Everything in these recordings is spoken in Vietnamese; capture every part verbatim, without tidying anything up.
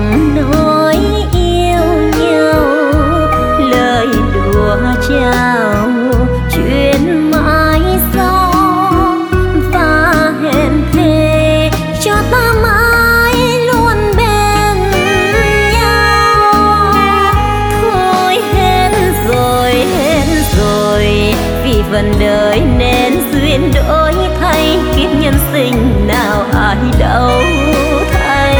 nói yêu nhau, lời đùa chào chuyện mãi sau, và hẹn thề cho ta mãi luôn bên nhau. Thôi hết rồi, hết rồi, vì phần đời nên duyên đổi thay, kiếp nhân sinh nào ai đâu thay.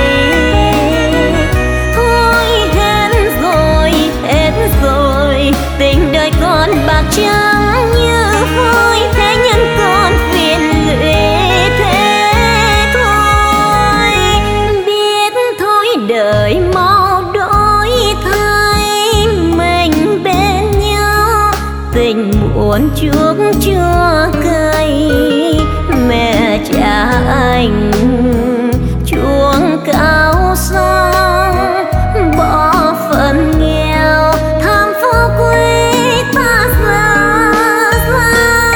Thôi hết rồi, hết rồi, tình đời con bạc trắng như vôi, thế nhân con phiền lụy thế thôi. Biết thôi đời mau đổi thay, mình bên nhau tình muộn chuốc chua cay. Mẹ cha anh chuông cao sang, bỏ phần nghèo tham phú quý ta xa xa.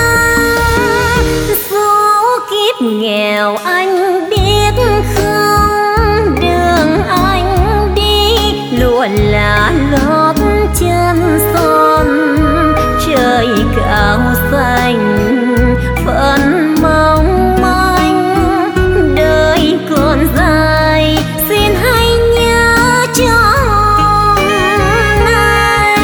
Số kiếp nghèo anh biết không, đường anh đi luôn là lót chân son. Trời cao xanh vẫn mong manh, đời còn dài xin hãy nhớ cho hôm nay.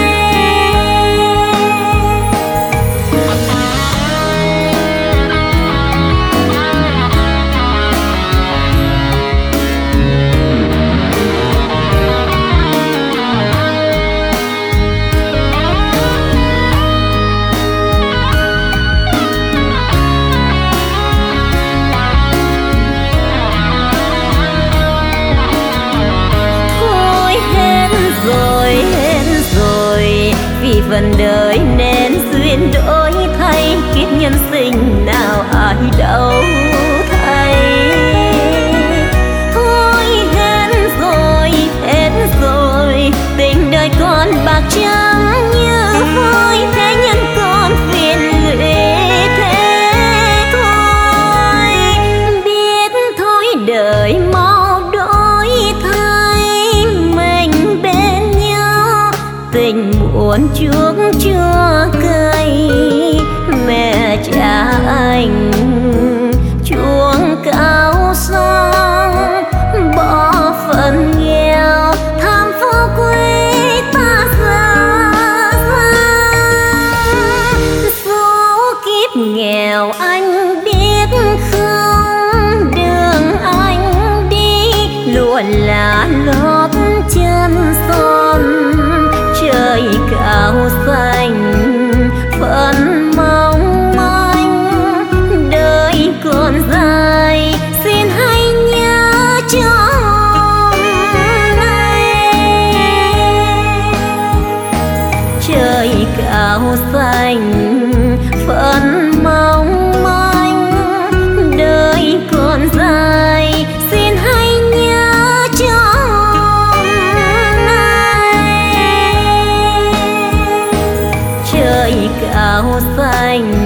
Vì phần đời nên duyên đổi thay, kiếp nhân sinh nào ai đâu thay. Thôi hết rồi, hết rồi, tình đời con bạc trắng như vôi, thế nhân con phiền lụy thế thôi. Biết thôi đời mau đổi thay, mình bên nhau tình muộn chuốc chua cay. Mẹ cha anh chuông cao sang, bỏ phần nghèo tham phú quý ta xa xa. Số kiếp nghèo anh biết không, đường anh đi luôn là lót chân son. Trời cao xanh vẫn mong manh, đời còn dài xin hãy nhớ cho hôm nay. Trời cao xanh vẫn mong manh, đời còn dài xin hãy nhớ cho hôm nay. Trời cao xanh